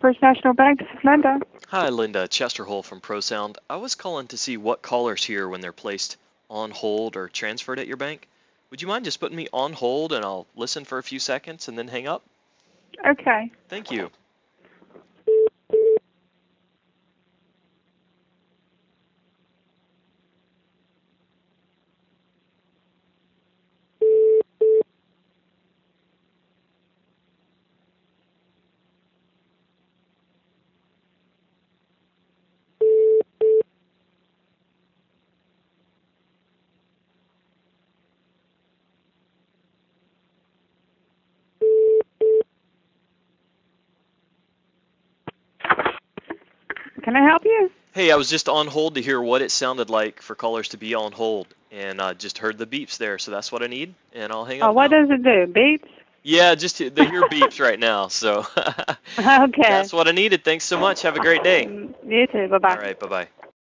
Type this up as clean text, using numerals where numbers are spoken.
First National Bank, this is Linda. Hi, Linda. Chester Hull from ProSound. I was calling to see what callers here when they're placed on hold or transferred at your bank. Would you mind just putting me on hold and I'll listen for a few seconds and then hang up? Okay. Thank you. Can I help you? Hey, I was just on hold to hear what it sounded like for callers to be on hold, and I just heard the beeps there, so that's what I need, and I'll hang Oh, up what now. does it do? Beeps? Yeah, just they hear beeps right now, so Okay. that's what I needed. Thanks so much. Have a great day. You too. All Bye-bye. right, bye-bye.